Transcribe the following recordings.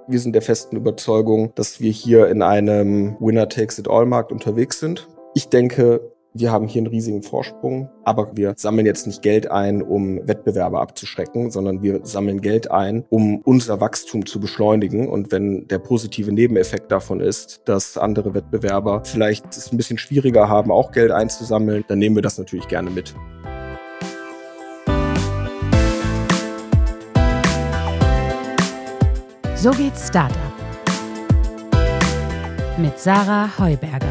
Wir sind der festen Überzeugung, dass wir hier in einem Winner-Takes-it-all-Markt unterwegs sind. Ich denke, wir haben hier einen riesigen Vorsprung, aber wir sammeln jetzt nicht Geld ein, um Wettbewerber abzuschrecken, sondern wir sammeln Geld ein, um unser Wachstum zu beschleunigen. Und wenn der positive Nebeneffekt davon ist, dass andere Wettbewerber vielleicht es ein bisschen schwieriger haben, auch Geld einzusammeln, dann nehmen wir das natürlich gerne mit. So geht's Startup mit Sarah Heuberger.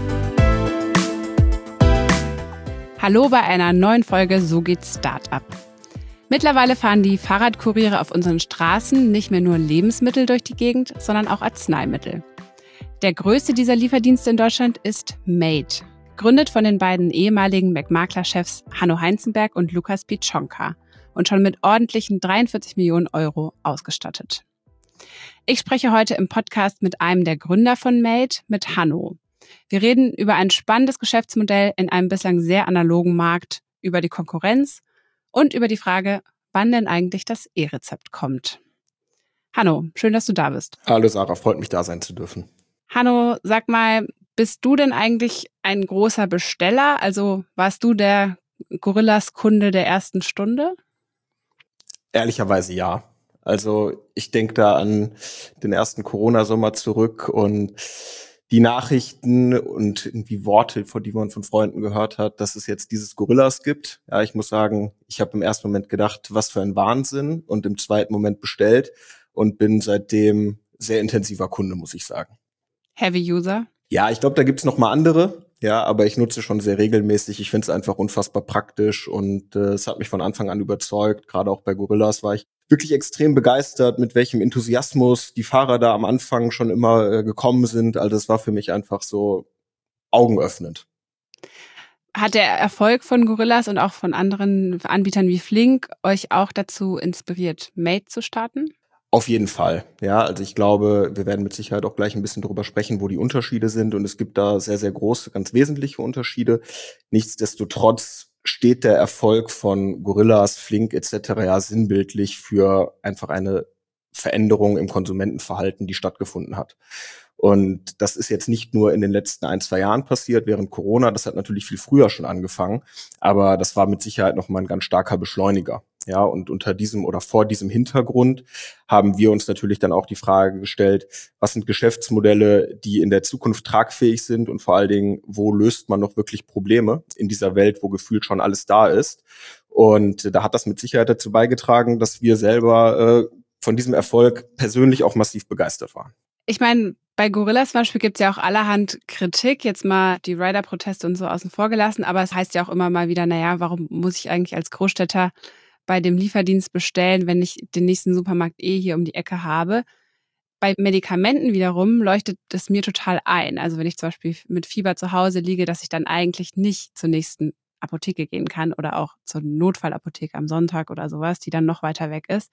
Hallo bei einer neuen Folge So geht's Startup. Mittlerweile fahren die Fahrradkuriere auf unseren Straßen nicht mehr nur Lebensmittel durch die Gegend, sondern auch Arzneimittel. Der größte dieser Lieferdienste in Deutschland ist Made, gegründet von den beiden ehemaligen McMakler-Chefs Hanno Heinzenberg und Lukas Pieczonka und schon mit ordentlichen 43 Millionen Euro ausgestattet. Ich spreche heute im Podcast mit einem der Gründer von Made, mit Hanno. Wir reden über ein spannendes Geschäftsmodell in einem bislang sehr analogen Markt, über die Konkurrenz und über die Frage, wann denn eigentlich das E-Rezept kommt. Hanno, schön, dass du da bist. Hallo Sarah, freut mich, da sein zu dürfen. Hanno, sag mal, bist du denn eigentlich ein großer Besteller? Also warst du der Gorillas-Kunde der ersten Stunde? Ehrlicherweise ja. Also ich denke da an den ersten Corona-Sommer zurück und die Nachrichten und irgendwie Worte, die man von Freunden gehört hat, dass es jetzt dieses Gorillas gibt. Ja, ich muss sagen, ich habe im ersten Moment gedacht, was für ein Wahnsinn, und im zweiten Moment bestellt und bin seitdem sehr intensiver Kunde, muss ich sagen. Heavy User? Ja, ich glaube, da gibt's noch mal andere. Ja, aber ich nutze schon sehr regelmäßig. Ich finde es einfach unfassbar praktisch und es hat mich von Anfang an überzeugt. Gerade auch bei Gorillas war ich wirklich extrem begeistert, mit welchem Enthusiasmus die Fahrer da am Anfang schon immer gekommen sind. Also es war für mich einfach so augenöffnend. Hat der Erfolg von Gorillas und auch von anderen Anbietern wie Flink euch auch dazu inspiriert, Made zu starten? Auf jeden Fall, ja. Also ich glaube, wir werden mit Sicherheit auch gleich ein bisschen drüber sprechen, wo die Unterschiede sind. Und es gibt da sehr, sehr große, ganz wesentliche Unterschiede. Nichtsdestotrotz steht der Erfolg von Gorillas, Flink etc. ja sinnbildlich für einfach eine Veränderung im Konsumentenverhalten, die stattgefunden hat. Und das ist jetzt nicht nur in den letzten 1-2 Jahren passiert, während Corona. Das hat natürlich viel früher schon angefangen. Aber das war mit Sicherheit noch mal ein ganz starker Beschleuniger. Ja, und unter diesem oder vor diesem Hintergrund haben wir uns natürlich dann auch die Frage gestellt, was sind Geschäftsmodelle, die in der Zukunft tragfähig sind, und vor allen Dingen, wo löst man noch wirklich Probleme in dieser Welt, wo gefühlt schon alles da ist. Und da hat das mit Sicherheit dazu beigetragen, dass wir selber von diesem Erfolg persönlich auch massiv begeistert waren. Ich meine, bei Gorillas zum Beispiel gibt es ja auch allerhand Kritik, jetzt mal die Rider-Proteste und so außen vor gelassen, aber es heißt ja auch immer mal wieder, naja, warum muss ich eigentlich als Großstädter bei dem Lieferdienst bestellen, wenn ich den nächsten Supermarkt hier um die Ecke habe? Bei Medikamenten wiederum leuchtet es mir total ein. Also wenn ich zum Beispiel mit Fieber zu Hause liege, dass ich dann eigentlich nicht zur nächsten Apotheke gehen kann oder auch zur Notfallapotheke am Sonntag oder sowas, die dann noch weiter weg ist.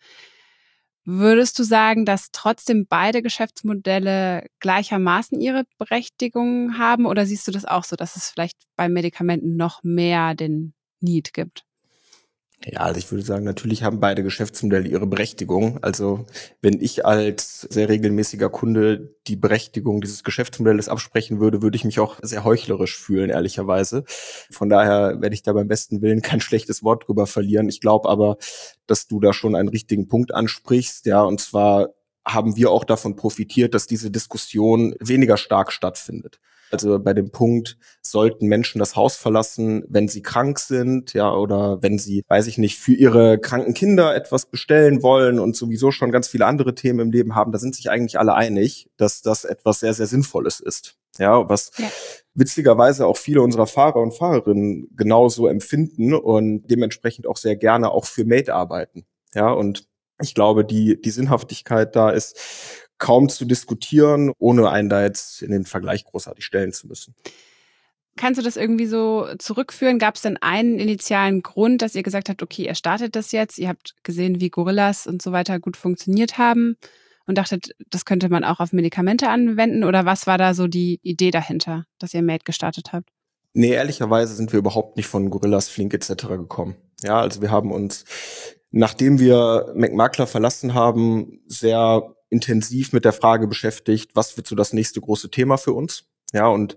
Würdest du sagen, dass trotzdem beide Geschäftsmodelle gleichermaßen ihre Berechtigung haben, oder siehst du das auch so, dass es vielleicht bei Medikamenten noch mehr den Need gibt? Ja, also ich würde sagen, natürlich haben beide Geschäftsmodelle ihre Berechtigung. Also wenn ich als sehr regelmäßiger Kunde die Berechtigung dieses Geschäftsmodells absprechen würde, würde ich mich auch sehr heuchlerisch fühlen, ehrlicherweise. Von daher werde ich da beim besten Willen kein schlechtes Wort drüber verlieren. Ich glaube aber, dass du da schon einen richtigen Punkt ansprichst. Ja, und zwar haben wir auch davon profitiert, dass diese Diskussion weniger stark stattfindet. Also bei dem Punkt, sollten Menschen das Haus verlassen, wenn sie krank sind, ja, oder wenn sie, weiß ich nicht, für ihre kranken Kinder etwas bestellen wollen und sowieso schon ganz viele andere Themen im Leben haben, da sind sich eigentlich alle einig, dass das etwas sehr, sehr Sinnvolles ist. Ja, was witzigerweise auch viele unserer Fahrer und Fahrerinnen genauso empfinden und dementsprechend auch sehr gerne auch für Made arbeiten. Ja, und ich glaube, die Sinnhaftigkeit da ist kaum zu diskutieren, ohne einen da jetzt in den Vergleich großartig stellen zu müssen. Kannst du das irgendwie so zurückführen? Gab es denn einen initialen Grund, dass ihr gesagt habt, okay, ihr startet das jetzt, ihr habt gesehen, wie Gorillas und so weiter gut funktioniert haben und dachtet, das könnte man auch auf Medikamente anwenden? Oder was war da so die Idee dahinter, dass ihr Made gestartet habt? Nee, ehrlicherweise sind wir überhaupt nicht von Gorillas, Flink etc. gekommen. Ja, also wir haben uns, nachdem wir McMakler verlassen haben, sehr intensiv mit der Frage beschäftigt, was wird so das nächste große Thema für uns? Ja, und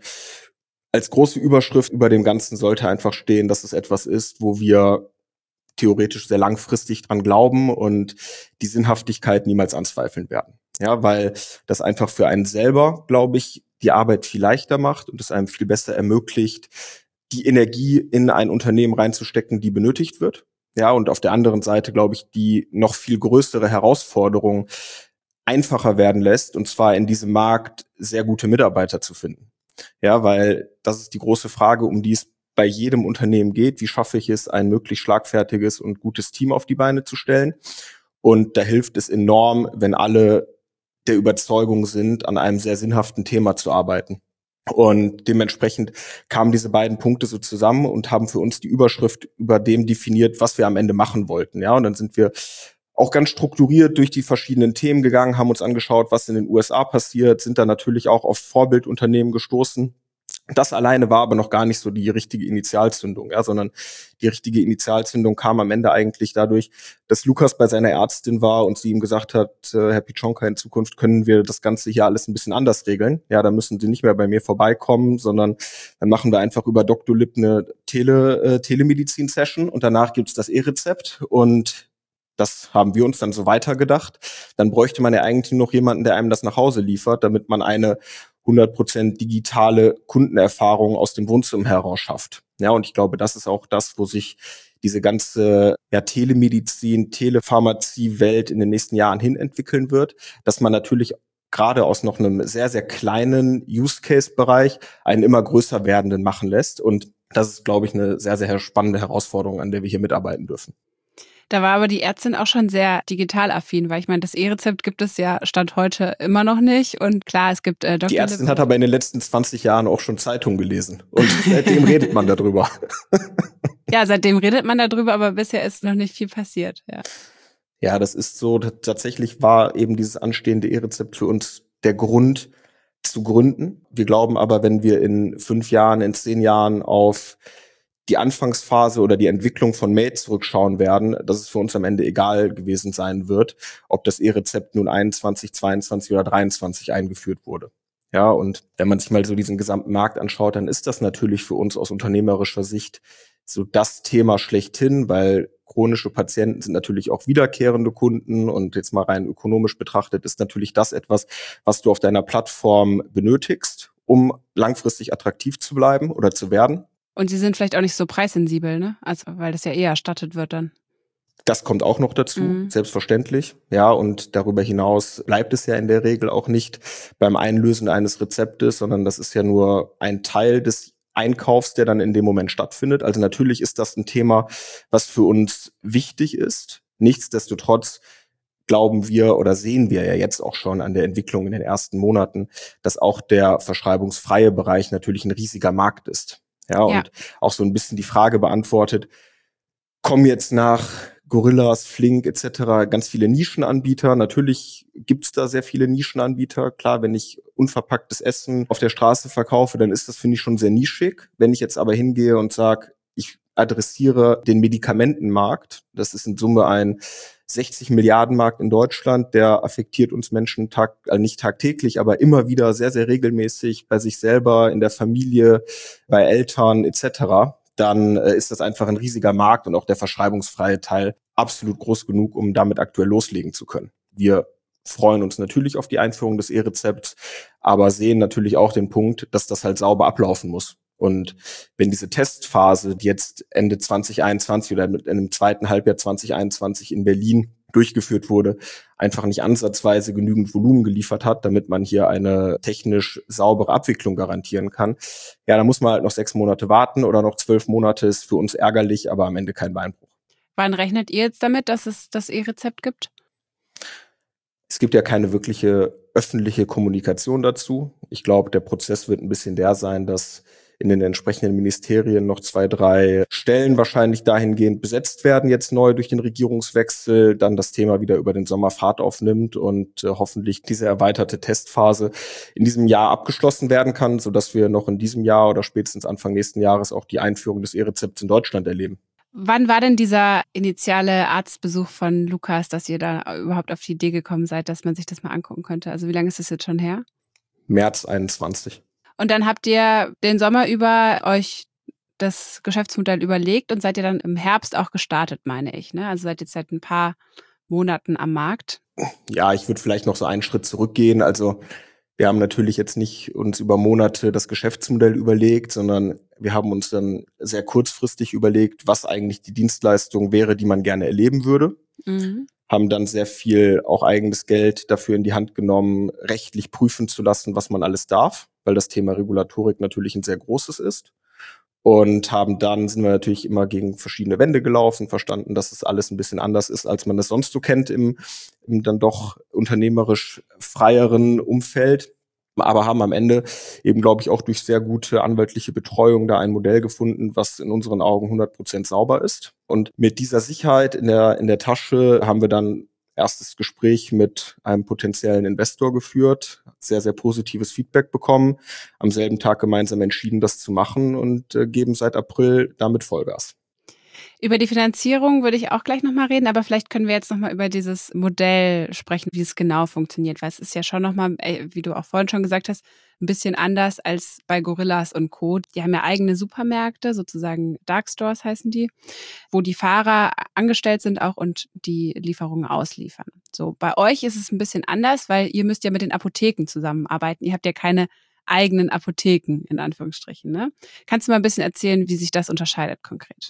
als große Überschrift über dem Ganzen sollte einfach stehen, dass es etwas ist, wo wir theoretisch sehr langfristig dran glauben und die Sinnhaftigkeit niemals anzweifeln werden. Ja, weil das einfach für einen selber, glaube ich, die Arbeit viel leichter macht und es einem viel besser ermöglicht, die Energie in ein Unternehmen reinzustecken, die benötigt wird. Ja, und auf der anderen Seite, glaube ich, die noch viel größere Herausforderung einfacher werden lässt, und zwar in diesem Markt sehr gute Mitarbeiter zu finden. Ja, weil das ist die große Frage, um die es bei jedem Unternehmen geht. Wie schaffe ich es, ein möglichst schlagfertiges und gutes Team auf die Beine zu stellen? Und da hilft es enorm, wenn alle der Überzeugung sind, an einem sehr sinnhaften Thema zu arbeiten. Und dementsprechend kamen diese beiden Punkte so zusammen und haben für uns die Überschrift über dem definiert, was wir am Ende machen wollten. Ja, und dann sind wir auch ganz strukturiert durch die verschiedenen Themen gegangen, haben uns angeschaut, was in den USA passiert, sind da natürlich auch auf Vorbildunternehmen gestoßen. Das alleine war aber noch gar nicht so die richtige Initialzündung, ja, sondern die richtige Initialzündung kam am Ende eigentlich dadurch, dass Lukas bei seiner Ärztin war und sie ihm gesagt hat, Herr Piczonka, in Zukunft können wir das Ganze hier alles ein bisschen anders regeln. Ja, da müssen Sie nicht mehr bei mir vorbeikommen, sondern dann machen wir einfach über Dr. Lipp eine Telemedizin-Session und danach gibt's das E-Rezept und das haben wir uns dann so weitergedacht. Dann bräuchte man ja eigentlich noch jemanden, der einem das nach Hause liefert, damit man eine 100% digitale Kundenerfahrung aus dem Wohnzimmer heraus schafft. Ja, und ich glaube, das ist auch das, wo sich diese ganze Telemedizin, Telepharmazie-Welt in den nächsten Jahren hin entwickeln wird, dass man natürlich gerade aus noch einem sehr, sehr kleinen Use-Case-Bereich einen immer größer werdenden machen lässt. Und das ist, glaube ich, eine sehr, sehr spannende Herausforderung, an der wir hier mitarbeiten dürfen. Da war aber die Ärztin auch schon sehr digital affin, weil ich meine, das E-Rezept gibt es ja Stand heute immer noch nicht. Und klar, es gibt Dr. Die Ärztin hat aber in den letzten 20 Jahren auch schon Zeitungen gelesen. Und seitdem redet man darüber. Ja, seitdem redet man darüber, aber bisher ist noch nicht viel passiert. Ja, das ist so. Tatsächlich war eben dieses anstehende E-Rezept für uns der Grund zu gründen. Wir glauben aber, wenn wir in 5 Jahren, in 10 Jahren auf die Anfangsphase oder die Entwicklung von Made zurückschauen werden, dass es für uns am Ende egal gewesen sein wird, ob das E-Rezept nun 21, 22 oder 23 eingeführt wurde. Ja, und wenn man sich mal so diesen gesamten Markt anschaut, dann ist das natürlich für uns aus unternehmerischer Sicht so das Thema schlechthin, weil chronische Patienten sind natürlich auch wiederkehrende Kunden und jetzt mal rein ökonomisch betrachtet ist natürlich das etwas, was du auf deiner Plattform benötigst, um langfristig attraktiv zu bleiben oder zu werden. Und sie sind vielleicht auch nicht so preissensibel, ne? Also, weil das ja eher erstattet wird dann. Das kommt auch noch dazu, selbstverständlich. Ja, und darüber hinaus bleibt es ja in der Regel auch nicht beim Einlösen eines Rezeptes, sondern das ist ja nur ein Teil des Einkaufs, der dann in dem Moment stattfindet. Also natürlich ist das ein Thema, was für uns wichtig ist. Nichtsdestotrotz glauben wir oder sehen wir ja jetzt auch schon an der Entwicklung in den ersten Monaten, dass auch der verschreibungsfreie Bereich natürlich ein riesiger Markt ist. Ja, und auch so ein bisschen die Frage beantwortet, kommen jetzt nach Gorillas, Flink etc. ganz viele Nischenanbieter. Natürlich gibt's da sehr viele Nischenanbieter. Klar, wenn ich unverpacktes Essen auf der Straße verkaufe, dann ist das, finde ich, schon sehr nischig. Wenn ich jetzt aber hingehe und sage, ich adressiere den Medikamentenmarkt, das ist in Summe ein 60 Milliarden Markt in Deutschland, der affektiert uns Menschen nicht tagtäglich, aber immer wieder sehr, sehr regelmäßig bei sich selber, in der Familie, bei Eltern etc., dann ist das einfach ein riesiger Markt und auch der verschreibungsfreie Teil absolut groß genug, um damit aktuell loslegen zu können. Wir freuen uns natürlich auf die Einführung des E-Rezepts, aber sehen natürlich auch den Punkt, dass das halt sauber ablaufen muss. Und wenn diese Testphase, die jetzt Ende 2021 oder in einem zweiten Halbjahr 2021 in Berlin durchgeführt wurde, einfach nicht ansatzweise genügend Volumen geliefert hat, damit man hier eine technisch saubere Abwicklung garantieren kann, ja, da muss man halt noch 6 Monate warten oder noch 12 Monate, ist für uns ärgerlich, aber am Ende kein Beinbruch. Wann rechnet ihr jetzt damit, dass es das E-Rezept gibt? Es gibt ja keine wirkliche öffentliche Kommunikation dazu. Ich glaube, der Prozess wird ein bisschen der sein, dass in den entsprechenden Ministerien noch 2, 3 Stellen wahrscheinlich dahingehend besetzt werden, jetzt neu durch den Regierungswechsel, dann das Thema wieder über den Sommer Fahrt aufnimmt und hoffentlich diese erweiterte Testphase in diesem Jahr abgeschlossen werden kann, sodass wir noch in diesem Jahr oder spätestens Anfang nächsten Jahres auch die Einführung des E-Rezepts in Deutschland erleben. Wann war denn dieser initiale Arztbesuch von Lukas, dass ihr da überhaupt auf die Idee gekommen seid, dass man sich das mal angucken könnte? Also wie lange ist das jetzt schon her? März 21. Und dann habt ihr den Sommer über euch das Geschäftsmodell überlegt und seid ihr dann im Herbst auch gestartet, meine ich, ne? Also seid jetzt seit ein paar Monaten am Markt. Ja, ich würde vielleicht noch so einen Schritt zurückgehen. Also wir haben natürlich jetzt nicht uns über Monate das Geschäftsmodell überlegt, sondern wir haben uns dann sehr kurzfristig überlegt, was eigentlich die Dienstleistung wäre, die man gerne erleben würde. Mhm. Haben dann sehr viel auch eigenes Geld dafür in die Hand genommen, rechtlich prüfen zu lassen, was man alles darf, weil das Thema Regulatorik natürlich ein sehr großes ist. Und sind wir natürlich immer gegen verschiedene Wände gelaufen, verstanden, dass es alles ein bisschen anders ist, als man es sonst so kennt im dann doch unternehmerisch freieren Umfeld. Aber haben am Ende eben, glaube ich, auch durch sehr gute anwaltliche Betreuung da ein Modell gefunden, was in unseren Augen 100% sauber ist. Und mit dieser Sicherheit in der Tasche haben wir dann erstes Gespräch mit einem potenziellen Investor geführt, sehr, sehr positives Feedback bekommen, am selben Tag gemeinsam entschieden, das zu machen und geben seit April damit Vollgas. Über die Finanzierung würde ich auch gleich nochmal reden, aber vielleicht können wir jetzt nochmal über dieses Modell sprechen, wie es genau funktioniert, weil es ist ja schon nochmal, wie du auch vorhin schon gesagt hast, ein bisschen anders als bei Gorillas und Co. Die haben ja eigene Supermärkte, sozusagen Dark Stores heißen die, wo die Fahrer angestellt sind auch und die Lieferungen ausliefern. So, bei euch ist es ein bisschen anders, weil ihr müsst ja mit den Apotheken zusammenarbeiten. Ihr habt ja keine eigenen Apotheken, in Anführungsstrichen, ne? Kannst du mal ein bisschen erzählen, wie sich das unterscheidet konkret?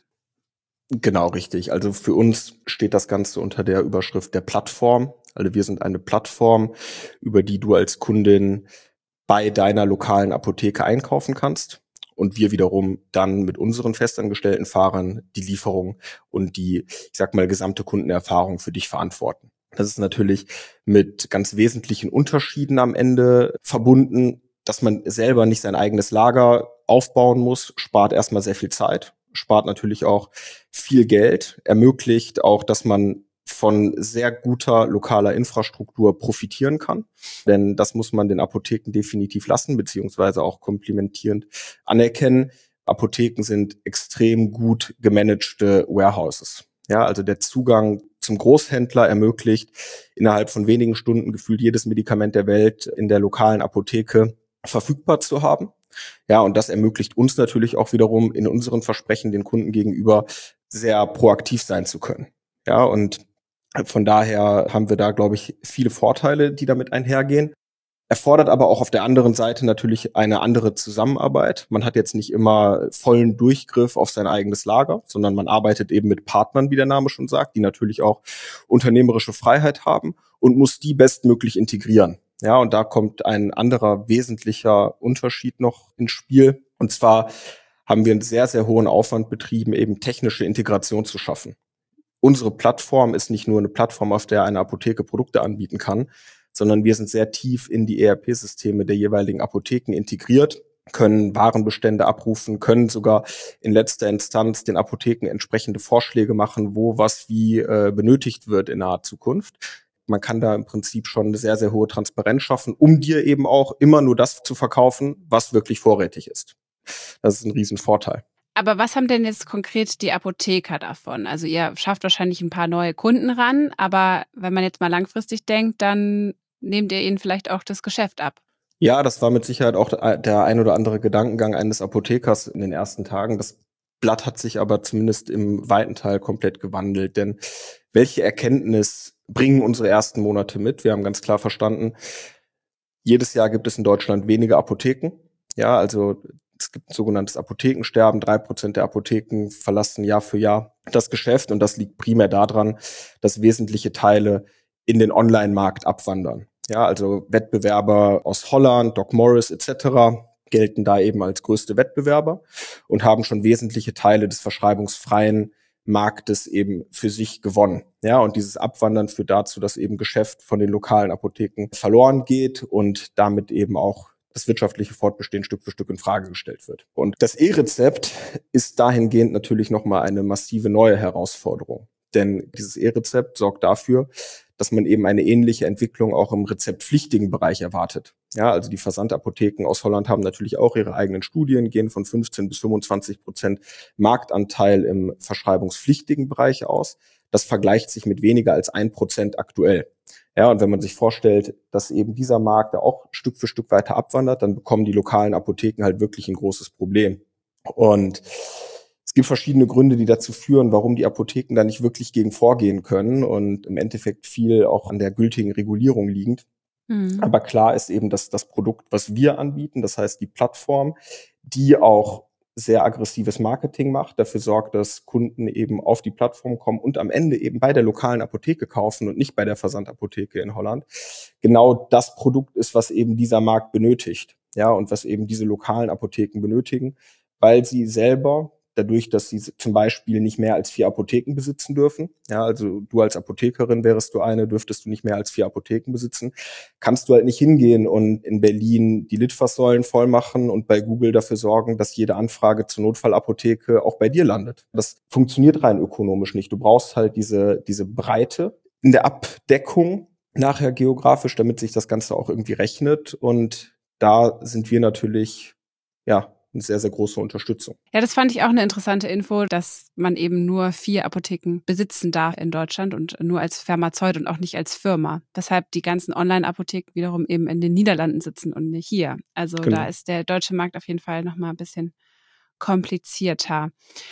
Genau, richtig. Also für uns steht das Ganze unter der Überschrift der Plattform. Also wir sind eine Plattform, über die du als Kundin bei deiner lokalen Apotheke einkaufen kannst und wir wiederum dann mit unseren festangestellten Fahrern die Lieferung und die, ich sag mal, gesamte Kundenerfahrung für dich verantworten. Das ist natürlich mit ganz wesentlichen Unterschieden am Ende verbunden, dass man selber nicht sein eigenes Lager aufbauen muss, spart erstmal sehr viel Zeit, spart natürlich auch viel Geld, ermöglicht auch, dass man von sehr guter lokaler Infrastruktur profitieren kann. Denn das muss man den Apotheken definitiv lassen, beziehungsweise auch komplimentierend anerkennen. Apotheken sind extrem gut gemanagte Warehouses. Ja, also der Zugang zum Großhändler ermöglicht, innerhalb von wenigen Stunden gefühlt jedes Medikament der Welt in der lokalen Apotheke verfügbar zu haben. Ja, und das ermöglicht uns natürlich auch wiederum in unseren Versprechen den Kunden gegenüber sehr proaktiv sein zu können. Ja, und von daher haben wir da, glaube ich, viele Vorteile, die damit einhergehen. Erfordert aber auch auf der anderen Seite natürlich eine andere Zusammenarbeit. Man hat jetzt nicht immer vollen Durchgriff auf sein eigenes Lager, sondern man arbeitet eben mit Partnern, wie der Name schon sagt, die natürlich auch unternehmerische Freiheit haben und muss die bestmöglich integrieren. Ja, und da kommt ein anderer wesentlicher Unterschied noch ins Spiel. Und zwar haben wir einen sehr, sehr hohen Aufwand betrieben, eben technische Integration zu schaffen. Unsere Plattform ist nicht nur eine Plattform, auf der eine Apotheke Produkte anbieten kann, sondern wir sind sehr tief in die ERP-Systeme der jeweiligen Apotheken integriert, können Warenbestände abrufen, können sogar in letzter Instanz den Apotheken entsprechende Vorschläge machen, wo was wie benötigt wird in naher Zukunft. Man kann da im Prinzip schon eine sehr, sehr hohe Transparenz schaffen, um dir eben auch immer nur das zu verkaufen, was wirklich vorrätig ist. Das ist ein Riesenvorteil. Aber was haben denn jetzt konkret die Apotheker davon? Also ihr schafft wahrscheinlich ein paar neue Kunden ran, aber wenn man jetzt mal langfristig denkt, dann nehmt ihr ihnen vielleicht auch das Geschäft ab. Ja, das war mit Sicherheit auch der ein oder andere Gedankengang eines Apothekers in den ersten Tagen. Das Blatt hat sich aber zumindest im weiten Teil komplett gewandelt. Denn welche Erkenntnis bringen unsere ersten Monate mit? Wir haben ganz klar verstanden, jedes Jahr gibt es in Deutschland weniger Apotheken. Ja, also es gibt ein sogenanntes Apothekensterben. 3% der Apotheken verlassen Jahr für Jahr das Geschäft. Und das liegt primär daran, dass wesentliche Teile in den Online-Markt abwandern. Ja, also Wettbewerber aus Holland, Doc Morris etc. gelten da eben als größte Wettbewerber und haben schon wesentliche Teile des verschreibungsfreien Marktes eben für sich gewonnen. Ja, und dieses Abwandern führt dazu, dass eben Geschäft von den lokalen Apotheken verloren geht und damit eben auch das wirtschaftliche Fortbestehen Stück für Stück in Frage gestellt wird. Und das E-Rezept ist dahingehend natürlich nochmal eine massive neue Herausforderung. Denn dieses E-Rezept sorgt dafür, dass man eben eine ähnliche Entwicklung auch im rezeptpflichtigen Bereich erwartet. Ja, also die Versandapotheken aus Holland haben natürlich auch ihre eigenen Studien, gehen von 15-25% Marktanteil im verschreibungspflichtigen Bereich aus. Das vergleicht sich mit weniger als 1% aktuell. Ja, und wenn man sich vorstellt, dass eben dieser Markt da auch Stück für Stück weiter abwandert, dann bekommen die lokalen Apotheken halt wirklich ein großes Problem. Und es gibt verschiedene Gründe, die dazu führen, warum die Apotheken da nicht wirklich gegen vorgehen können und im Endeffekt viel auch an der gültigen Regulierung liegend. Aber klar ist eben, dass das Produkt, was wir anbieten, das heißt die Plattform, die auch sehr aggressives Marketing macht, dafür sorgt, dass Kunden eben auf die Plattform kommen und am Ende eben bei der lokalen Apotheke kaufen und nicht bei der Versandapotheke in Holland. Genau das Produkt ist, was eben dieser Markt benötigt. Ja, und was eben diese lokalen Apotheken benötigen, weil sie selber dadurch, dass sie zum Beispiel nicht mehr als 4 Apotheken besitzen dürfen. Ja, also du als Apothekerin wärest du eine, dürftest du nicht mehr als 4 Apotheken besitzen. Kannst du halt nicht hingehen und in Berlin die Litfaßsäulen voll machen und bei Google dafür sorgen, dass jede Anfrage zur Notfallapotheke auch bei dir landet. Das funktioniert rein ökonomisch nicht. Du brauchst halt diese Breite in der Abdeckung nachher geografisch, damit sich das Ganze auch irgendwie rechnet. Und da sind wir natürlich, ja, eine sehr, sehr große Unterstützung. Ja, das fand ich auch eine interessante Info, dass man eben nur 4 Apotheken besitzen darf in Deutschland und nur als Pharmazeut und auch nicht als Firma. Weshalb die ganzen Online-Apotheken wiederum eben in den Niederlanden sitzen und nicht hier. Also Genau. Da ist der deutsche Markt auf jeden Fall nochmal ein bisschen komplizierter.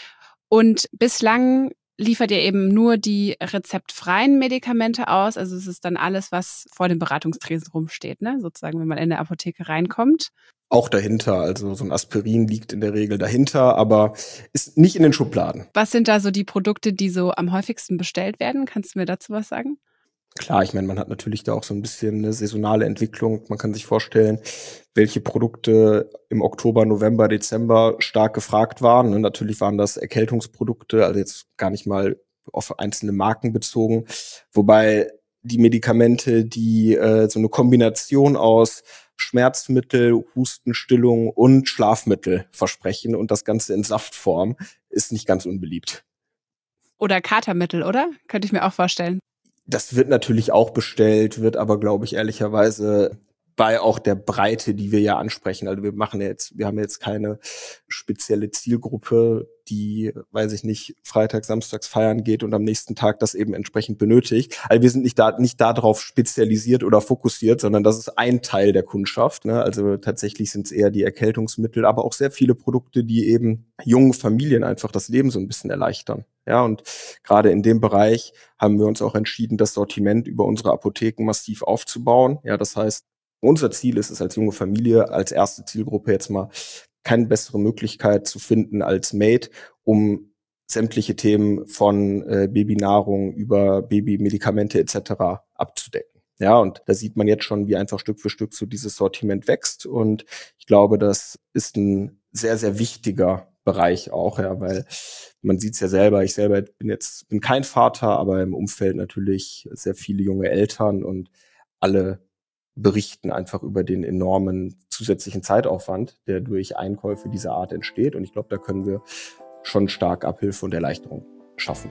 Und bislang liefert ihr eben nur die rezeptfreien Medikamente aus. Also es ist dann alles, was vor dem Beratungstresen rumsteht, ne? Sozusagen, wenn man in der Apotheke reinkommt. Auch dahinter, also so ein Aspirin liegt in der Regel dahinter, aber ist nicht in den Schubladen. Was sind da so die Produkte, die so am häufigsten bestellt werden? Kannst du mir dazu was sagen? Klar, ich meine, man hat natürlich da auch so ein bisschen eine saisonale Entwicklung. Man kann sich vorstellen, welche Produkte im Oktober, November, Dezember stark gefragt waren. Und natürlich waren das Erkältungsprodukte, also jetzt gar nicht mal auf einzelne Marken bezogen. Wobei die Medikamente, die so eine Kombination aus Schmerzmittel, Hustenstillung und Schlafmittel versprechen und das Ganze in Saftform, ist nicht ganz unbeliebt. Oder Katermittel, oder? Könnte ich mir auch vorstellen. Das wird natürlich auch bestellt, wird aber, glaube ich, ehrlicherweise bei auch der Breite, die wir ja ansprechen. Also wir haben jetzt keine spezielle Zielgruppe, die, weiß ich nicht, Freitag, Samstags feiern geht und am nächsten Tag das eben entsprechend benötigt. Also wir sind nicht darauf spezialisiert oder fokussiert, sondern das ist ein Teil der Kundschaft, ne? Also tatsächlich sind es eher die Erkältungsmittel, aber auch sehr viele Produkte, die eben jungen Familien einfach das Leben so ein bisschen erleichtern. Ja, und gerade in dem Bereich haben wir uns auch entschieden, das Sortiment über unsere Apotheken massiv aufzubauen. Ja, das heißt, unser Ziel ist es als junge Familie, als erste Zielgruppe jetzt mal keine bessere Möglichkeit zu finden als Made, um sämtliche Themen von Babynahrung über Babymedikamente etc. abzudecken. Ja, und da sieht man jetzt schon, wie einfach Stück für Stück so dieses Sortiment wächst. Und ich glaube, das ist ein sehr, sehr wichtiger Bereich auch, ja, weil man sieht es ja selber, ich selber bin kein Vater, aber im Umfeld natürlich sehr viele junge Eltern und alle berichten einfach über den enormen zusätzlichen Zeitaufwand, der durch Einkäufe dieser Art entsteht. Und ich glaube, da können wir schon stark Abhilfe und Erleichterung schaffen.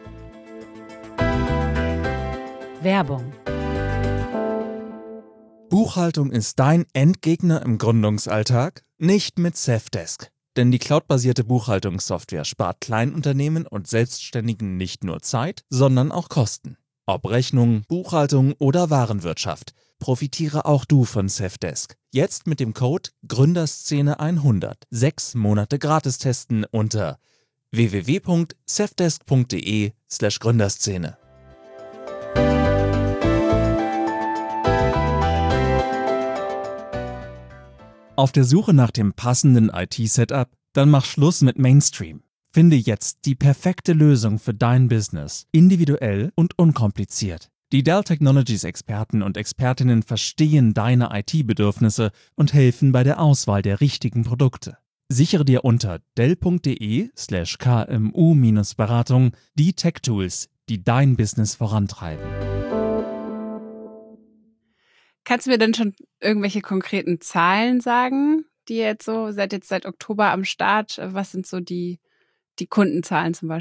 Werbung. Buchhaltung ist dein Endgegner im Gründungsalltag? Nicht mit Safdesk. Denn die cloudbasierte Buchhaltungssoftware spart Kleinunternehmen und Selbstständigen nicht nur Zeit, sondern auch Kosten. Ob Rechnung, Buchhaltung oder Warenwirtschaft, profitiere auch du von Safdesk. Jetzt mit dem Code Gründerszene100 6 Monate gratis testen unter www.safdesk.de/Gründerszene. Auf der Suche nach dem passenden IT-Setup? Dann mach Schluss mit Mainstream. Finde jetzt die perfekte Lösung für dein Business, individuell und unkompliziert. Die Dell Technologies Experten und Expertinnen verstehen deine IT-Bedürfnisse und helfen bei der Auswahl der richtigen Produkte. Sichere dir unter dell.de/kmu-Beratung die Tech-Tools, die dein Business vorantreiben. Kannst du mir denn schon irgendwelche konkreten Zahlen sagen, die jetzt seit Oktober am Start? Was sind so die Kundenzahlen zum Beispiel?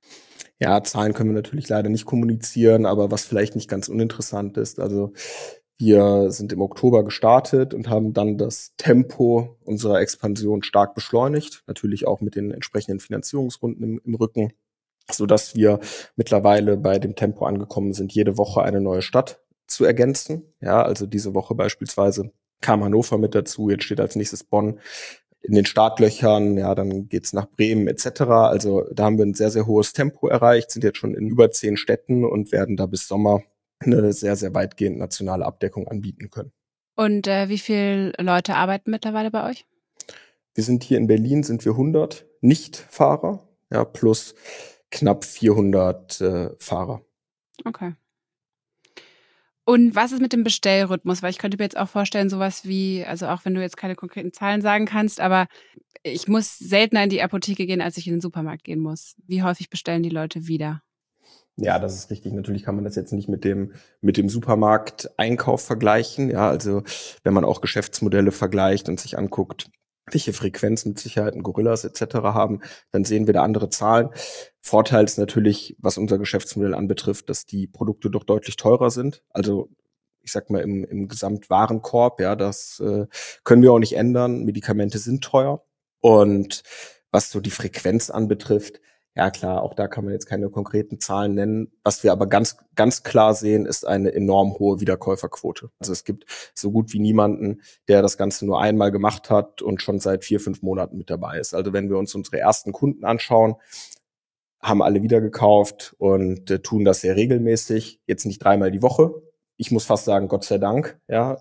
Ja, Zahlen können wir natürlich leider nicht kommunizieren, aber was vielleicht nicht ganz uninteressant ist, also wir sind im Oktober gestartet und haben dann das Tempo unserer Expansion stark beschleunigt, natürlich auch mit den entsprechenden Finanzierungsrunden im Rücken, sodass wir mittlerweile bei dem Tempo angekommen sind, jede Woche eine neue Stadt zu ergänzen. Ja, also diese Woche beispielsweise kam Hannover mit dazu, jetzt steht als nächstes Bonn in den Startlöchern, ja, dann geht's nach Bremen etc. Also da haben wir ein sehr, sehr hohes Tempo erreicht, sind jetzt schon in über 10 Städten und werden da bis Sommer eine sehr, sehr weitgehend nationale Abdeckung anbieten können. Und wie viele Leute arbeiten mittlerweile bei euch? Wir sind hier in Berlin, sind wir 100 Nichtfahrer, ja, plus knapp 400 Fahrer. Okay. Und was ist mit dem Bestellrhythmus? Weil ich könnte mir jetzt auch vorstellen, sowas wie, also auch wenn du jetzt keine konkreten Zahlen sagen kannst, aber ich muss seltener in die Apotheke gehen, als ich in den Supermarkt gehen muss. Wie häufig bestellen die Leute wieder? Ja, das ist richtig. Natürlich kann man das jetzt nicht mit dem Supermarkteinkauf vergleichen. Ja, also wenn man auch Geschäftsmodelle vergleicht und sich anguckt, welche Frequenz mit Sicherheit ein Gorillas etc. haben, dann sehen wir da andere Zahlen. Vorteil ist natürlich, was unser Geschäftsmodell anbetrifft, dass die Produkte doch deutlich teurer sind. Also ich sag mal im Gesamtwarenkorb, ja, das können wir auch nicht ändern. Medikamente sind teuer. Und was so die Frequenz anbetrifft, ja klar, auch da kann man jetzt keine konkreten Zahlen nennen. Was wir aber ganz, ganz klar sehen, ist eine enorm hohe Wiederkäuferquote. Also es gibt so gut wie niemanden, der das Ganze nur einmal gemacht hat und schon seit 4, 5 Monaten mit dabei ist. Also wenn wir uns unsere ersten Kunden anschauen, haben alle wieder gekauft und tun das sehr regelmäßig. Jetzt nicht 3-mal die Woche. Ich muss fast sagen, Gott sei Dank, ja,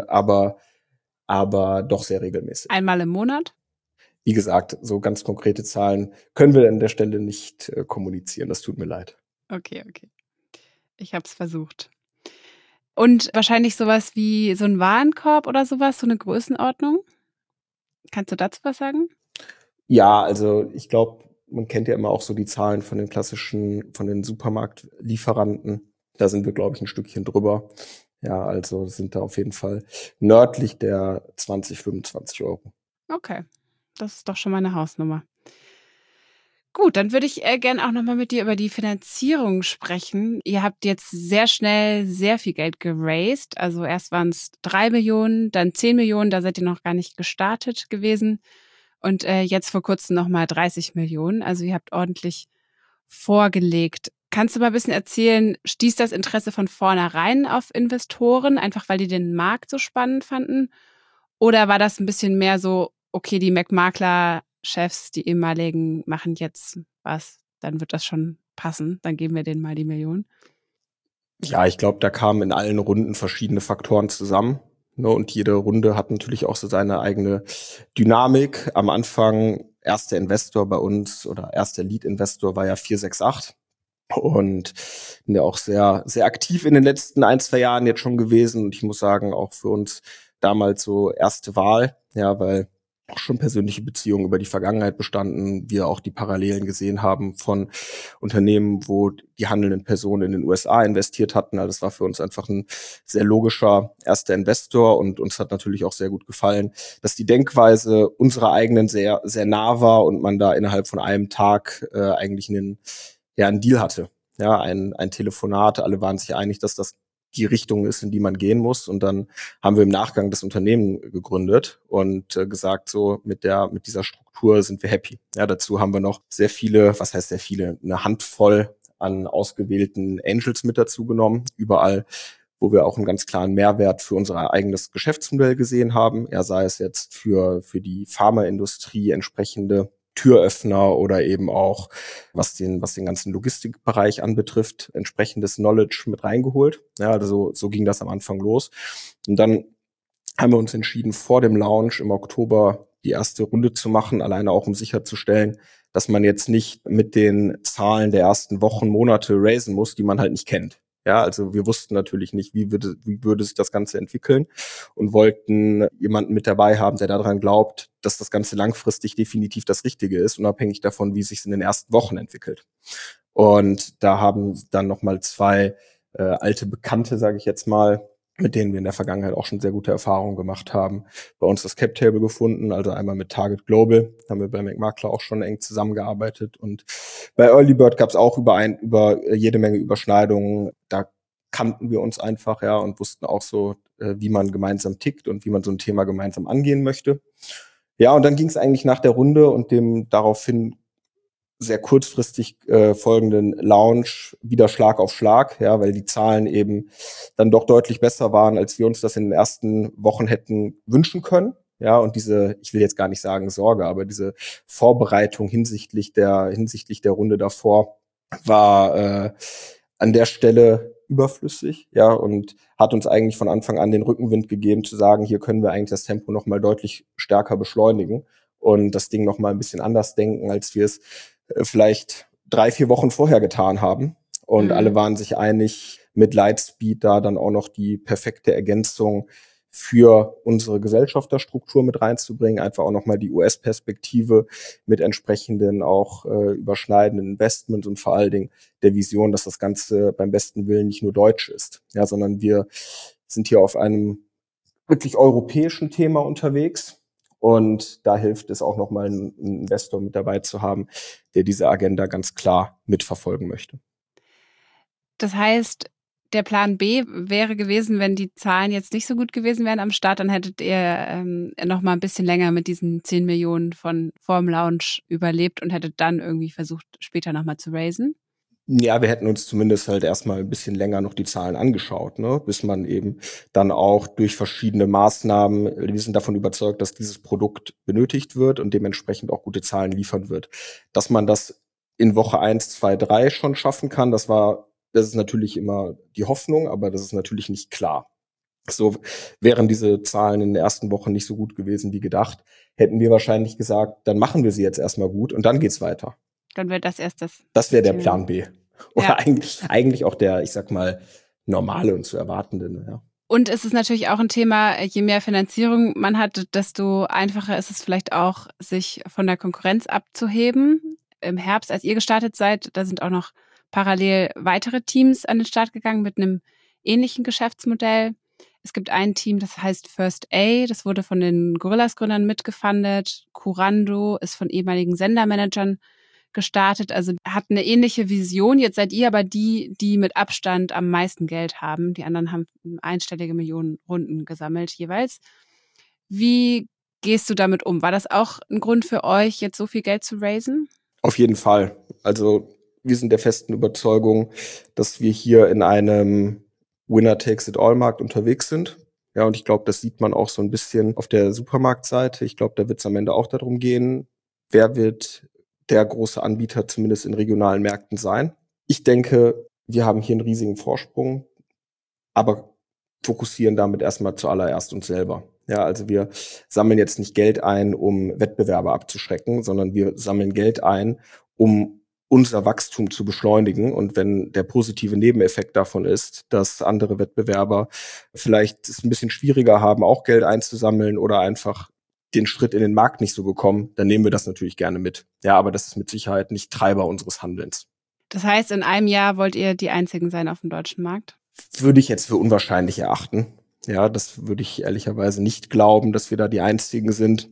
aber doch sehr regelmäßig. Einmal im Monat? Wie gesagt, so ganz konkrete Zahlen können wir an der Stelle nicht kommunizieren. Das tut mir leid. Okay. Ich habe es versucht. Und wahrscheinlich sowas wie so ein Warenkorb oder sowas, so eine Größenordnung? Kannst du dazu was sagen? Ja, also ich glaube, man kennt ja immer auch so die Zahlen von von den Supermarktlieferanten. Da sind wir, glaube ich, ein Stückchen drüber. Ja, also sind da auf jeden Fall nördlich der 20, 25 Euro. Okay, das ist doch schon mal eine Hausnummer. Gut, dann würde ich gerne auch noch mal mit dir über die Finanzierung sprechen. Ihr habt jetzt sehr schnell sehr viel Geld geraced. Also erst waren es 3 Millionen, dann 10 Millionen, da seid ihr noch gar nicht gestartet gewesen. Und jetzt vor kurzem noch mal 30 Millionen. Also ihr habt ordentlich vorgelegt. Kannst du mal ein bisschen erzählen, stieß das Interesse von vornherein auf Investoren, einfach weil die den Markt so spannend fanden? Oder war das ein bisschen mehr so, okay, die McMakler-Chefs, die ehemaligen, machen jetzt was, dann wird das schon passen, dann geben wir denen mal die Million? Ja, ich glaube, da kamen in allen Runden verschiedene Faktoren zusammen. Ne, und jede Runde hat natürlich auch so seine eigene Dynamik. Am Anfang erster Investor bei uns oder erster Lead-Investor war ja 468 und bin ja auch sehr, sehr aktiv in den letzten 1, 2 Jahren jetzt schon gewesen. Und ich muss sagen, auch für uns damals so erste Wahl, ja, weil auch schon persönliche Beziehungen über die Vergangenheit bestanden, wir auch die Parallelen gesehen haben von Unternehmen, wo die handelnden Personen in den USA investiert hatten. Also das war für uns einfach ein sehr logischer erster Investor und uns hat natürlich auch sehr gut gefallen, dass die Denkweise unserer eigenen sehr, sehr nah war und man da innerhalb von einem Tag eigentlich einen Deal hatte. Ja, ein Telefonat, alle waren sich einig, dass das die Richtung ist, in die man gehen muss. Und dann haben wir im Nachgang das Unternehmen gegründet und gesagt, so mit dieser Struktur sind wir happy. Ja, dazu haben wir noch sehr viele, was heißt sehr viele, eine Handvoll an ausgewählten Angels mit dazu genommen, überall, wo wir auch einen ganz klaren Mehrwert für unser eigenes Geschäftsmodell gesehen haben. Ja, sei es jetzt für die Pharmaindustrie entsprechende Türöffner oder eben auch, was den ganzen Logistikbereich anbetrifft, entsprechendes Knowledge mit reingeholt. Ja, also so ging das am Anfang los. Und dann haben wir uns entschieden, vor dem Launch im Oktober die erste Runde zu machen, alleine auch um sicherzustellen, dass man jetzt nicht mit den Zahlen der ersten Wochen, Monate raisen muss, die man halt nicht kennt. Ja, also wir wussten natürlich nicht, wie würde sich das Ganze entwickeln und wollten jemanden mit dabei haben, der daran glaubt, dass das Ganze langfristig definitiv das Richtige ist, unabhängig davon, wie es sich in den ersten Wochen entwickelt. Und da haben dann nochmal 2 alte Bekannte, sage ich jetzt mal, mit denen wir in der Vergangenheit auch schon sehr gute Erfahrungen gemacht haben. Bei uns das Cap-Table gefunden, also einmal mit Target Global, haben wir bei McMakler auch schon eng zusammengearbeitet, und bei Early Bird gab es auch über jede Menge Überschneidungen. Da kannten wir uns einfach, ja, und wussten auch so, wie man gemeinsam tickt und wie man so ein Thema gemeinsam angehen möchte. Ja, und dann ging es eigentlich nach der Runde und dem daraufhin sehr kurzfristig folgenden Launch wieder Schlag auf Schlag, ja, weil die Zahlen eben dann doch deutlich besser waren, als wir uns das in den ersten Wochen hätten wünschen können. Ja, und diese, ich will jetzt gar nicht sagen Sorge, aber diese Vorbereitung hinsichtlich der Runde davor war an der Stelle überflüssig, ja, und hat uns eigentlich von Anfang an den Rückenwind gegeben, zu sagen, hier können wir eigentlich das Tempo noch mal deutlich stärker beschleunigen und das Ding noch mal ein bisschen anders denken, als wir es vielleicht 3-4 Wochen vorher getan haben. Und alle waren sich einig, mit Lightspeed da dann auch noch die perfekte Ergänzung für unsere Gesellschafterstruktur mit reinzubringen, einfach auch nochmal die US-Perspektive mit entsprechenden auch überschneidenden Investments und vor allen Dingen der Vision, dass das Ganze beim besten Willen nicht nur deutsch ist, ja, sondern wir sind hier auf einem wirklich europäischen Thema unterwegs. Und da hilft es auch nochmal, einen Investor mit dabei zu haben, der diese Agenda ganz klar mitverfolgen möchte. Das heißt, der Plan B wäre gewesen, wenn die Zahlen jetzt nicht so gut gewesen wären am Start, dann hättet ihr noch mal ein bisschen länger mit diesen 10 Millionen von vorm Launch überlebt und hättet dann irgendwie versucht, später noch mal zu raisen? Ja, wir hätten uns zumindest halt erstmal ein bisschen länger noch die Zahlen angeschaut, ne, bis man eben dann auch durch verschiedene Maßnahmen, wir sind davon überzeugt, dass dieses Produkt benötigt wird und dementsprechend auch gute Zahlen liefern wird. Dass man das in Woche 1, 2, 3 schon schaffen kann, das ist natürlich immer die Hoffnung, aber das ist natürlich nicht klar. So wären diese Zahlen in den ersten Wochen nicht so gut gewesen wie gedacht, hätten wir wahrscheinlich gesagt, dann machen wir sie jetzt erstmal gut und dann geht's weiter. Dann wäre das erst das. Das wäre der Plan B. Oder Ja. eigentlich auch der, ich sag mal, normale und zu erwartende. Ja. Und es ist natürlich auch ein Thema, je mehr Finanzierung man hat, desto einfacher ist es vielleicht auch, sich von der Konkurrenz abzuheben. Im Herbst, als ihr gestartet seid, da sind auch noch parallel weitere Teams an den Start gegangen mit einem ähnlichen Geschäftsmodell. Es gibt ein Team, das heißt First A, das wurde von den Gorillas-Gründern mitgefundet. Curando ist von ehemaligen Sendermanagern gestartet, also hat eine ähnliche Vision. Jetzt seid ihr aber die mit Abstand am meisten Geld haben. Die anderen haben einstellige Millionenrunden gesammelt jeweils. Wie gehst du damit um? War das auch ein Grund für euch, jetzt so viel Geld zu raisen? Auf jeden Fall. Also wir sind der festen Überzeugung, dass wir hier in einem Winner-Takes-it-all-Markt unterwegs sind. Ja, und ich glaube, das sieht man auch so ein bisschen auf der Supermarktseite. Ich glaube, da wird es am Ende auch darum gehen, wer wird der große Anbieter zumindest in regionalen Märkten sein. Ich denke, wir haben hier einen riesigen Vorsprung, aber fokussieren damit erstmal zuallererst uns selber. Ja, also wir sammeln jetzt nicht Geld ein, um Wettbewerber abzuschrecken, sondern wir sammeln Geld ein, um unser Wachstum zu beschleunigen. Und wenn der positive Nebeneffekt davon ist, dass andere Wettbewerber vielleicht es ein bisschen schwieriger haben, auch Geld einzusammeln oder einfach den Schritt in den Markt nicht so bekommen, dann nehmen wir das natürlich gerne mit. Ja, aber das ist mit Sicherheit nicht Treiber unseres Handelns. Das heißt, in einem Jahr wollt ihr die Einzigen sein auf dem deutschen Markt? Würde ich jetzt für unwahrscheinlich erachten. Ja, das würde ich ehrlicherweise nicht glauben, dass wir da die Einzigen sind,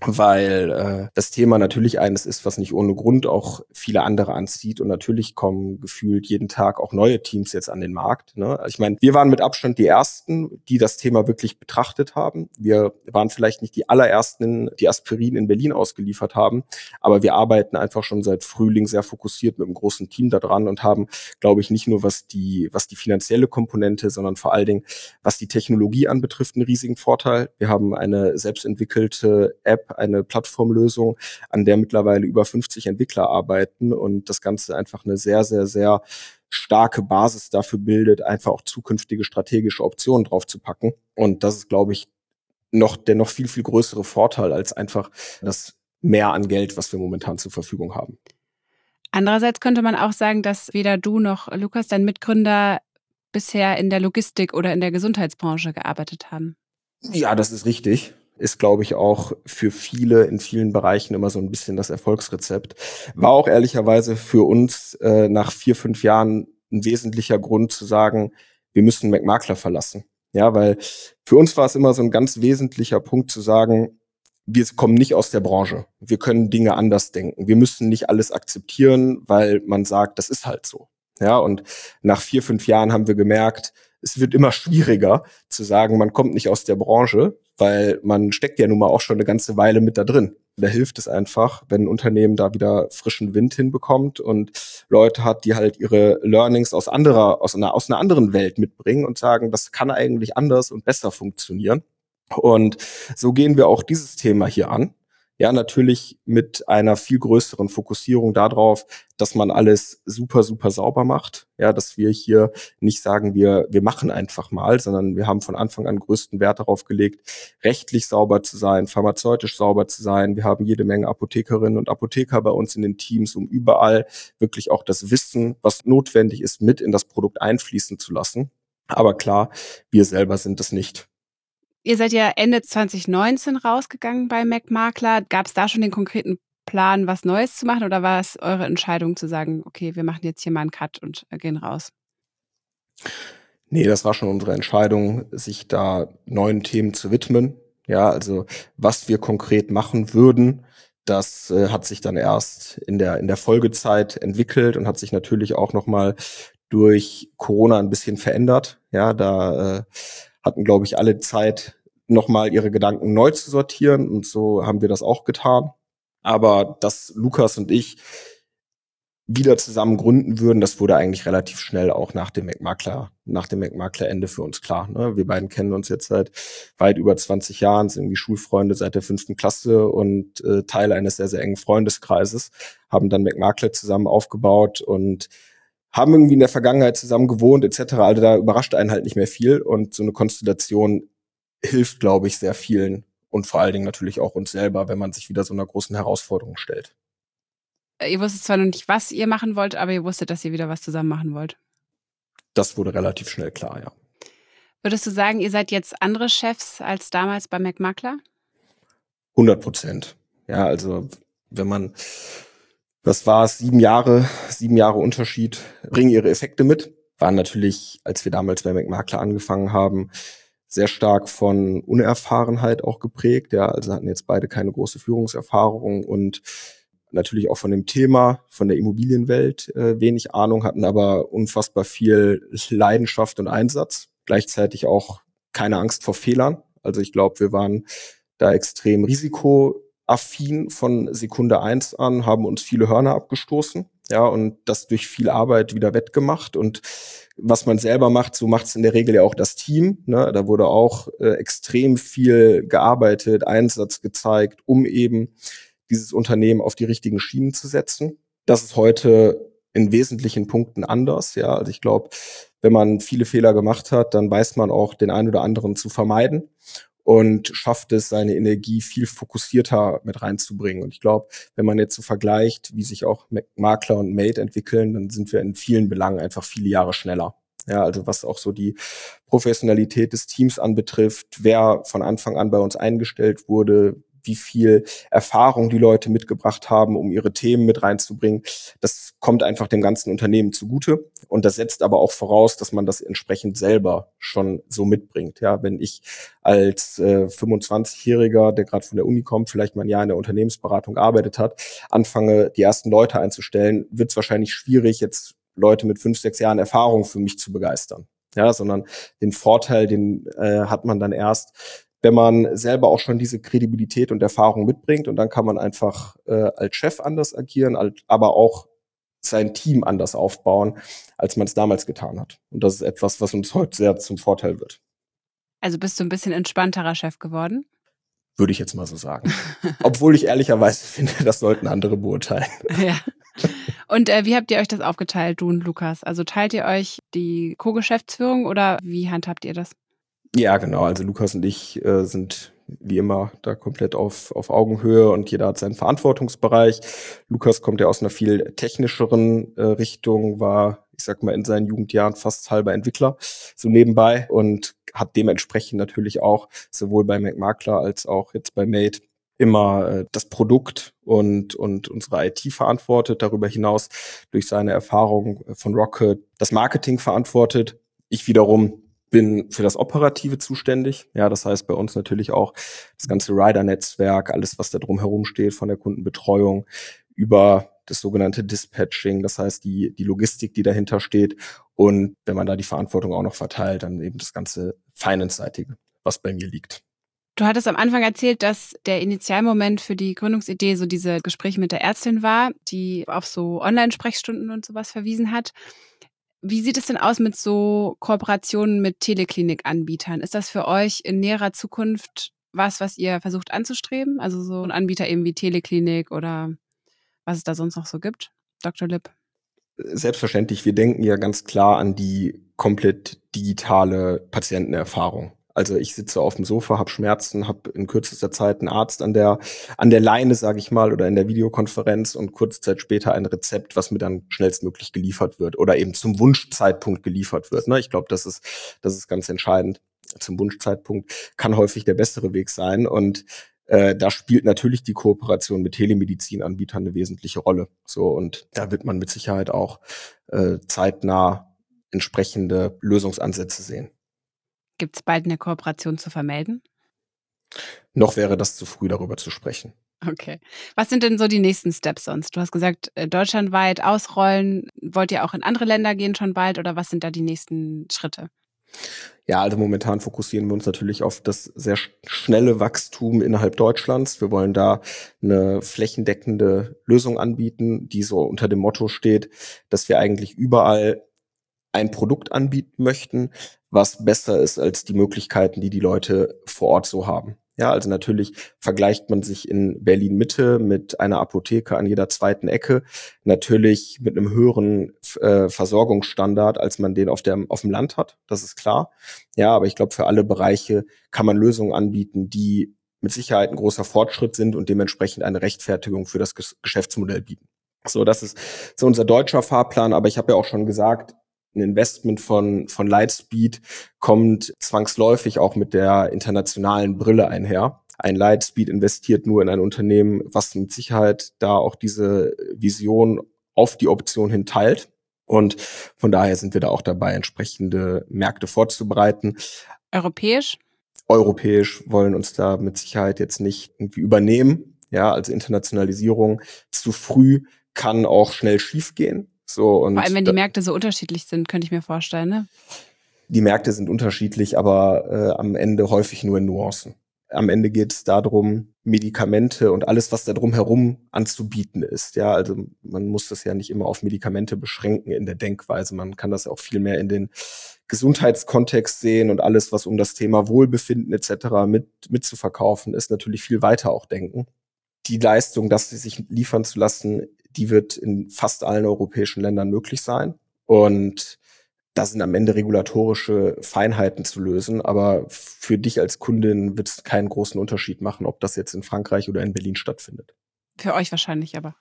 weil das Thema natürlich eines ist, was nicht ohne Grund auch viele andere anzieht. Und natürlich kommen gefühlt jeden Tag auch neue Teams jetzt an den Markt. Ne? Ich meine, wir waren mit Abstand die Ersten, die das Thema wirklich betrachtet haben. Wir waren vielleicht nicht die allerersten, die Aspirin in Berlin ausgeliefert haben, aber wir arbeiten einfach schon seit Frühling sehr fokussiert mit einem großen Team da dran und haben, glaube ich, nicht nur was die finanzielle Komponente, sondern vor allen Dingen, was die Technologie anbetrifft, einen riesigen Vorteil. Wir haben eine selbstentwickelte App, eine Plattformlösung, an der mittlerweile über 50 Entwickler arbeiten und das Ganze einfach eine sehr, sehr, sehr starke Basis dafür bildet, einfach auch zukünftige strategische Optionen draufzupacken. Und das ist, glaube ich, der noch viel, viel größere Vorteil als einfach das Mehr an Geld, was wir momentan zur Verfügung haben. Andererseits könnte man auch sagen, dass weder du noch Lukas, dein Mitgründer, bisher in der Logistik oder in der Gesundheitsbranche gearbeitet haben. Ja, das ist richtig. Ist, glaube ich, auch für viele in vielen Bereichen immer so ein bisschen das Erfolgsrezept. War auch ehrlicherweise für uns nach 4-5 Jahren ein wesentlicher Grund zu sagen, wir müssen McMakler verlassen. Ja, weil für uns war es immer so ein ganz wesentlicher Punkt zu sagen, wir kommen nicht aus der Branche. Wir können Dinge anders denken. Wir müssen nicht alles akzeptieren, weil man sagt, das ist halt so. Ja, und nach 4, 5 Jahren haben wir gemerkt, es wird immer schwieriger zu sagen, man kommt nicht aus der Branche, weil man steckt ja nun mal auch schon eine ganze Weile mit da drin. Da hilft es einfach, wenn ein Unternehmen da wieder frischen Wind hinbekommt und Leute hat, die halt ihre Learnings aus einer anderen Welt mitbringen und sagen, das kann eigentlich anders und besser funktionieren. Und so gehen wir auch dieses Thema hier an. Ja, natürlich mit einer viel größeren Fokussierung darauf, dass man alles super, super sauber macht. Ja, dass wir hier nicht sagen, wir machen einfach mal, sondern wir haben von Anfang an größten Wert darauf gelegt, rechtlich sauber zu sein, pharmazeutisch sauber zu sein. Wir haben jede Menge Apothekerinnen und Apotheker bei uns in den Teams, um überall wirklich auch das Wissen, was notwendig ist, mit in das Produkt einfließen zu lassen. Aber klar, wir selber sind es nicht. Ihr seid ja Ende 2019 rausgegangen bei MacMakler. Gab es da schon den konkreten Plan, was Neues zu machen, oder war es eure Entscheidung zu sagen, okay, wir machen jetzt hier mal einen Cut und gehen raus? Nee, das war schon unsere Entscheidung, sich da neuen Themen zu widmen. Ja, also was wir konkret machen würden, das hat sich dann erst in der Folgezeit entwickelt und hat sich natürlich auch noch mal durch Corona ein bisschen verändert. Ja, da hatten, glaube ich, alle Zeit, noch mal ihre Gedanken neu zu sortieren, und so haben wir das auch getan. Aber dass Lukas und ich wieder zusammen gründen würden, das wurde eigentlich relativ schnell auch nach dem MacMakler-Ende für uns klar. Ne? Wir beiden kennen uns jetzt seit weit über 20 Jahren, sind irgendwie Schulfreunde seit der 5. Klasse und Teil eines sehr, sehr engen Freundeskreises, haben dann MacMakler zusammen aufgebaut und haben irgendwie in der Vergangenheit zusammen gewohnt etc. Also da überrascht einen halt nicht mehr viel, und so eine Konstellation hilft, glaube ich, sehr vielen und vor allen Dingen natürlich auch uns selber, wenn man sich wieder so einer großen Herausforderung stellt. Ihr wusstet zwar noch nicht, was ihr machen wollt, aber ihr wusstet, dass ihr wieder was zusammen machen wollt. Das wurde relativ schnell klar, ja. Würdest du sagen, ihr seid jetzt andere Chefs als damals bei MacMakler? 100%. Ja, also wenn man, das war es, 7 Jahre Unterschied, bringen ihre Effekte mit. Waren natürlich, als wir damals bei MacMakler angefangen haben, sehr stark von Unerfahrenheit auch geprägt. Ja, also hatten jetzt beide keine große Führungserfahrung und natürlich auch von dem Thema, von der Immobilienwelt wenig Ahnung, hatten aber unfassbar viel Leidenschaft und Einsatz. Gleichzeitig auch keine Angst vor Fehlern. Also ich glaube, wir waren da extrem risikoaffin von Sekunde 1 an, haben uns viele Hörner abgestoßen, ja, und das durch viel Arbeit wieder wettgemacht. Und was man selber macht, so macht es in der Regel ja auch das Team. Ne? Da wurde auch extrem viel gearbeitet, Einsatz gezeigt, um eben dieses Unternehmen auf die richtigen Schienen zu setzen. Das ist heute in wesentlichen Punkten anders. Ja, also ich glaube, wenn man viele Fehler gemacht hat, dann weiß man auch, den einen oder anderen zu vermeiden und schafft es, seine Energie viel fokussierter mit reinzubringen. Und ich glaube, wenn man jetzt so vergleicht, wie sich auch Makler und Mate entwickeln, dann sind wir in vielen Belangen einfach viele Jahre schneller. Ja, also was auch so die Professionalität des Teams anbetrifft, wer von Anfang an bei uns eingestellt wurde, wie viel Erfahrung die Leute mitgebracht haben, um ihre Themen mit reinzubringen. Das kommt einfach dem ganzen Unternehmen zugute. Und das setzt aber auch voraus, dass man das entsprechend selber schon so mitbringt. Ja, wenn ich als 25-Jähriger, der gerade von der Uni kommt, vielleicht mal ein Jahr in der Unternehmensberatung gearbeitet hat, anfange, die ersten Leute einzustellen, wird es wahrscheinlich schwierig, jetzt Leute mit 5, 6 Jahren Erfahrung für mich zu begeistern. Ja, sondern den Vorteil, den hat man dann erst, wenn man selber auch schon diese Kredibilität und Erfahrung mitbringt, und dann kann man einfach als Chef anders agieren, aber auch sein Team anders aufbauen, als man es damals getan hat. Und das ist etwas, was uns heute sehr zum Vorteil wird. Also bist du ein bisschen entspannterer Chef geworden? Würde ich jetzt mal so sagen. Obwohl ich ehrlicherweise finde, das sollten andere beurteilen. Ja. Und wie habt ihr euch das aufgeteilt, du und Lukas? Also teilt ihr euch die Co-Geschäftsführung oder wie handhabt ihr das? Ja, genau. Also Lukas und ich sind wie immer da komplett auf Augenhöhe, und jeder hat seinen Verantwortungsbereich. Lukas kommt ja aus einer viel technischeren Richtung, war, ich sag mal, in seinen Jugendjahren fast halber Entwickler, so nebenbei, und hat dementsprechend natürlich auch sowohl bei MacMakler als auch jetzt bei Mate immer das Produkt und unsere IT verantwortet, darüber hinaus durch seine Erfahrung von Rocket das Marketing verantwortet. Ich wiederum bin für das Operative zuständig. Ja, das heißt bei uns natürlich auch das ganze Rider-Netzwerk, alles, was da drumherum steht, von der Kundenbetreuung über das sogenannte Dispatching, das heißt die Logistik, die dahinter steht. Und wenn man da die Verantwortung auch noch verteilt, dann eben das ganze Finance-seitige, was bei mir liegt. Du hattest am Anfang erzählt, dass der Initialmoment für die Gründungsidee so diese Gespräche mit der Ärztin war, die auf so Online-Sprechstunden und sowas verwiesen hat. Wie sieht es denn aus mit so Kooperationen mit Teleklinikanbietern? Ist das für euch in näherer Zukunft was ihr versucht anzustreben? Also so ein Anbieter eben wie Teleklinik oder was es da sonst noch so gibt? Dr. Lipp? Selbstverständlich, wir denken ja ganz klar an die komplett digitale Patientenerfahrung. Also ich sitze auf dem Sofa, habe Schmerzen, habe in kürzester Zeit einen Arzt an der Leine, sage ich mal, oder in der Videokonferenz und kurze Zeit später ein Rezept, was mir dann schnellstmöglich geliefert wird oder eben zum Wunschzeitpunkt geliefert wird. Ich glaube, das ist ganz entscheidend. Zum Wunschzeitpunkt kann häufig der bessere Weg sein und da spielt natürlich die Kooperation mit Telemedizinanbietern eine wesentliche Rolle. So, und da wird man mit Sicherheit auch zeitnah entsprechende Lösungsansätze sehen. Gibt es bald eine Kooperation zu vermelden? Noch wäre das zu früh, darüber zu sprechen. Okay. Was sind denn so die nächsten Steps sonst? Du hast gesagt, deutschlandweit ausrollen. Wollt ihr auch in andere Länder gehen schon bald oder was sind da die nächsten Schritte? Ja, also momentan fokussieren wir uns natürlich auf das sehr schnelle Wachstum innerhalb Deutschlands. Wir wollen da eine flächendeckende Lösung anbieten, die so unter dem Motto steht, dass wir eigentlich überall ein Produkt anbieten möchten, was besser ist als die Möglichkeiten, die Leute vor Ort so haben. Ja, also natürlich vergleicht man sich in Berlin-Mitte mit einer Apotheke an jeder zweiten Ecke, natürlich mit einem höheren Versorgungsstandard, als man den auf dem Land hat, das ist klar. Ja, aber ich glaube, für alle Bereiche kann man Lösungen anbieten, die mit Sicherheit ein großer Fortschritt sind und dementsprechend eine Rechtfertigung für das Geschäftsmodell bieten. So, das ist so unser deutscher Fahrplan, aber ich habe ja auch schon gesagt, ein Investment von Lightspeed kommt zwangsläufig auch mit der internationalen Brille einher. Ein Lightspeed investiert nur in ein Unternehmen, was mit Sicherheit da auch diese Vision auf die Option hin teilt. Und von daher sind wir da auch dabei, entsprechende Märkte vorzubereiten. Europäisch? Europäisch wollen uns da mit Sicherheit jetzt nicht irgendwie übernehmen. Ja, also Internationalisierung zu früh kann auch schnell schiefgehen. So, und vor allem, wenn die Märkte so unterschiedlich sind, könnte ich mir vorstellen, ne? Die Märkte sind unterschiedlich, aber am Ende häufig nur in Nuancen. Am Ende geht es darum, Medikamente und alles, was da drumherum anzubieten ist. Ja, also man muss das ja nicht immer auf Medikamente beschränken in der Denkweise. Man kann das auch viel mehr in den Gesundheitskontext sehen und alles, was um das Thema Wohlbefinden etc. mit zu verkaufen ist, natürlich viel weiter auch denken. Die Leistung, das sich liefern zu lassen, die wird in fast allen europäischen Ländern möglich sein. Und da sind am Ende regulatorische Feinheiten zu lösen. Aber für dich als Kundin wird es keinen großen Unterschied machen, ob das jetzt in Frankreich oder in Berlin stattfindet. Für euch wahrscheinlich aber.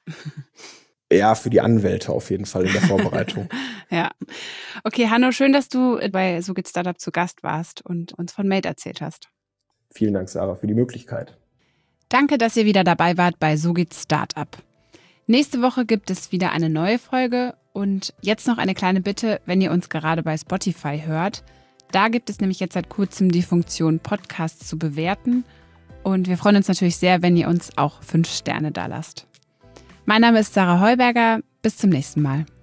Ja, für die Anwälte auf jeden Fall in der Vorbereitung. Ja. Okay, Hanno, schön, dass du bei So geht Startup zu Gast warst und uns von Made erzählt hast. Vielen Dank, Sarah, für die Möglichkeit. Danke, dass ihr wieder dabei wart bei So geht Startup. Nächste Woche gibt es wieder eine neue Folge und jetzt noch eine kleine Bitte, wenn ihr uns gerade bei Spotify hört. Da gibt es nämlich jetzt seit kurzem die Funktion, Podcasts zu bewerten und wir freuen uns natürlich sehr, wenn ihr uns auch 5 Sterne dalasst. Mein Name ist Sarah Heuberger, bis zum nächsten Mal.